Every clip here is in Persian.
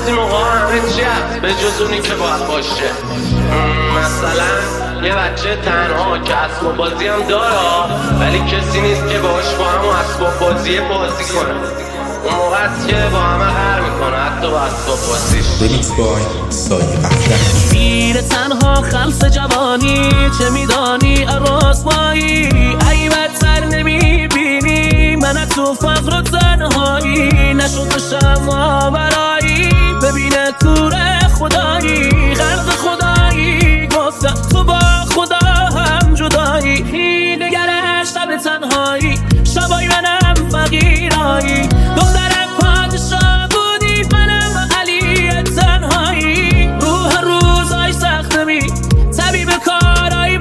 بعضی موقع همه چی هست به جز اونی که باید باشه. مثلا یه بچه تنها که اسباب بازی هم داره ولی کسی نیست که باهاش با هم اسباب بازی کنه. اون موقع است که با همه قهر میکنه حتی با اسباب بازیش. ریمیکس بای سایه افتر. میره تنها خلص جوانی چه میدانی رسوایی ای بدتر نمیبینی من تو فقر و تنهایی نشد شما برایی ببینه کوره خدایی خلق خدایی گفتم تو با خدا هم جدایی نگره شب تنهایی شبای منم فقیرایی دخترم پادشاه بودی منم علی تنهایی روح روزای سختمی طبیب کارای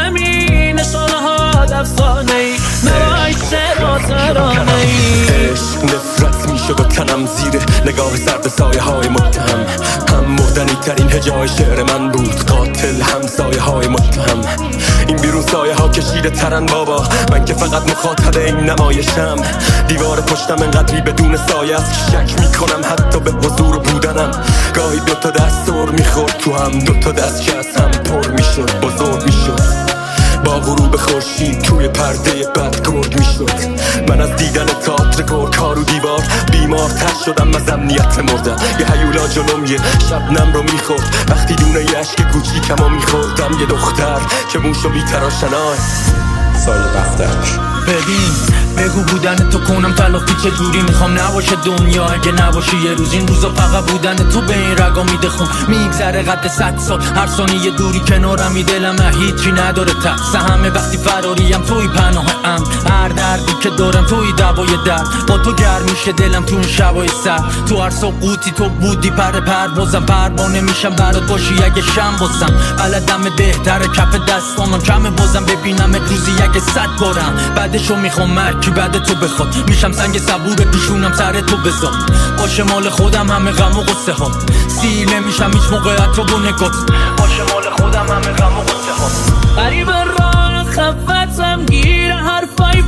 بختمی نشانه ها دفسانه ای نوای شعر و ترانه ای عشق نفرت میشه با تنم زیر نگاه سرد سایه های متهم هم مردنی ترین هجای شعر من بود قاتل هم سایه های متهم این بیرون سایه ها کشیده ترن بابا من که فقط مخاطب این نمایشم دیوار پشتم انقدری بدون سایه است شک میکنم حتی به حضور بودنم گاهی دوتا دست سر میخورد تو هم دوتا دست که از هم پر میشد بزرگ میشد با غروب خورشید توی پرده بد گرد میشد من از دیدن تئاتر گرگ‌ها رو دیوار بیمارتر شدم از امنیت مردم یه هیولا جلوم یه شبنم رو میخورد وقتی دونه یه عشق کوچیکمو میخوردم یه دختر که موشو میتراشنای سایه افتر. ببین بگو بودن تو کنم تلافی چه جوری میخوام نباشه دنیا اگه نباشی یه روز این روزا فقط بودن تو به این رگا میده خون میگذره قد 100 سال هر ثانیه دوری کنارم دلم هیچی نداره تقص همه وقتی فراریم توی پناهم هر دردی که دارم توی دوای درد با تو گرم میشه دلم تو اون شبای سر تو هر سقوطی تو بودی پروازم پروانه میشم برات باشی اگه شم بازم بلدم بهتره کف دستامم کمه بازم ببینم روزی اگه 100 بارم بعدشو میخوام مرکی بعد تو بخواد میشم سنگ صبور پیشونم سر تو بذار باشه مال خودم همه غم و غصه ها سیر نمیشم هیچ موقعیت رو با نگات باشه مال خودم همه غم و غصه ها قریب راه خفتم گیر حرفای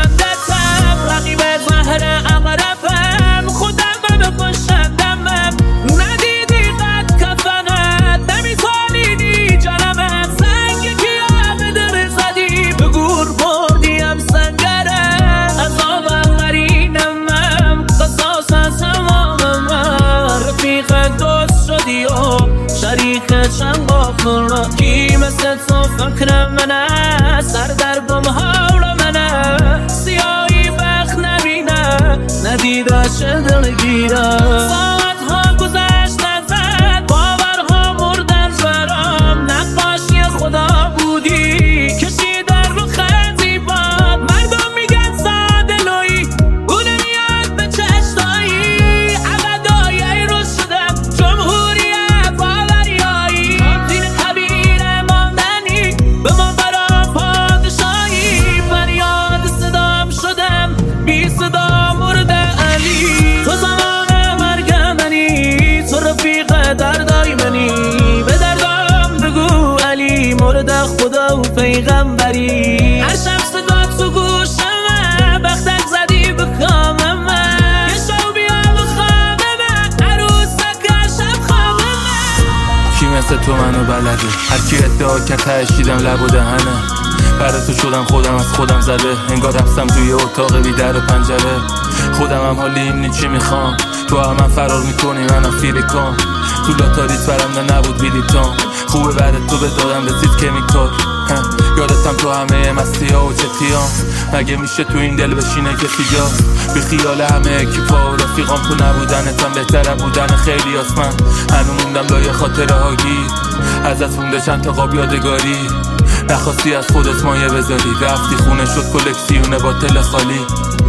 برندتم رقیب زهر اقربم خودم بکشندمم ندیدی قد کفنت نمیتونیدی جنمم سنگ کیا به دل زدی به گور بردیم سنگره عذابم قرینمم قصاص از تمامم رفیق دوست شدی و شریک چند غافل کی مثل تو فکر منه سر در گم حول منه سیاهی بخت نبینه ندیده چه دلگیره ساعت ها گذشت نزد باورها مردن برام نقاشی خدا بودی کشیدن رو خطی باد مردم میگن ساده لویی اون میاد به چشتایی عبدایی رو شدم جمهوریت باوریایی دین کبیر ماندنی به ما برام پادشاهی فریاد صدام شدم بی صدا مرد علی تو زمان مرگ منی تو رفیق دردای منی به دردام بگو علی مرد خدا و پیغمبری هر شب صدا تو گوشمه بختک زدی به کاممه یه شو بیا و خوابمه عروسک شب خوابمه کی مثل تو منو بلده هر کی ادعا که تشیدم لب و دهنه برای تو شدم خودم از خودم زده انگار رفتم توی اتاق بی در و پنجره خودم هم حالی اینی چی میخوام تو هم فرار میکنی منم فیریکام تو لاتاریت برنده نبود بیلیتام خوبه برای تو به دادم رسید کمیکال یادتم تو همه مستی ها و چتیام مگه میشه تو این دل بشینه کسی جا بی خیال همه اکیپا و رفیقام تو نبودنتم بهتره بودن خیلی آسمن هنو موندم لای خاطره هاگی ازت مونده چند تا قاب یادگاری نخواستی از خودت مایه بذاری رفتی خونه شد کلکسیون باطل خالی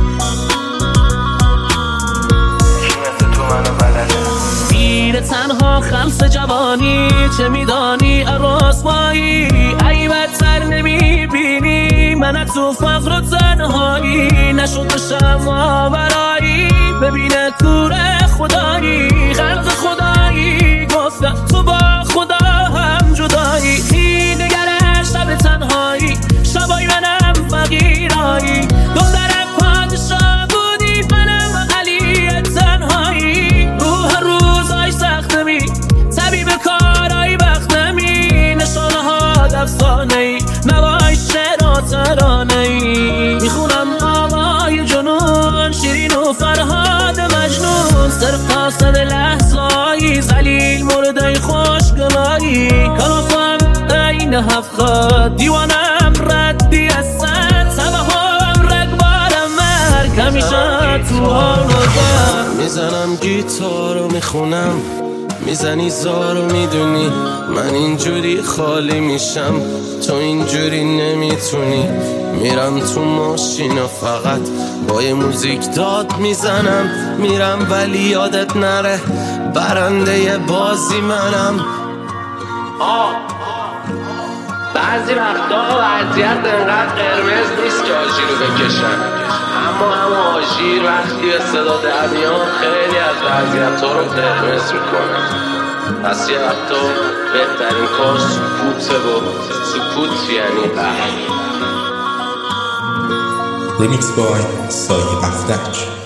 میره تنها خلص جوانی چه میدانی رسوایی ای بدتر نمیبینی من تو فقر و تنهایی نشد شما برایی ببینه کوره خدایی خلق خدایی گفتم تو با خدا هم جدایی نگره شب تنهایی شبای منم فقیرایی دخترم پادشاه بودی منم علی تنهایی روح روزای هفت خط دیوانم ردی از سر سبهم رگبارم مرگ همیشه تو حال و میزنم گیتار رو میخونم میزنی زارو میدونی من اینجوری خالی میشم تو اینجوری نمیتونی میرم تو ماشین و فقط با یه موزیک داد میزنم میرم ولی یادت نره برنده بازی منم بعضی وقتا وضعیت انقدر قرمز نیست که آژیر رو بکشن اما هم آژیر وقتی به صدا در میاد خیلی از وضعیت ها رو قرمز میکنن پس یه وقتا بهترین کار سکوته و سکوت یعنی قهر. Remix by سایه افتک.